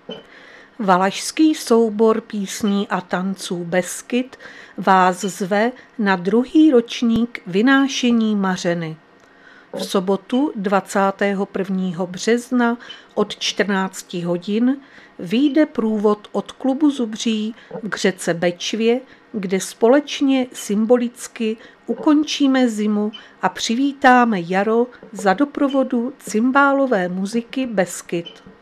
Valašský soubor písní a tanců Beskyd vás zve na 2. ročník vynášení Mařeny. V sobotu 21. března od 14 hodin vyjde průvod od klubu Zubří k řece Bečvě, kde společně symbolicky ukončíme zimu a přivítáme jaro za doprovodu cymbálové muziky Beskyd.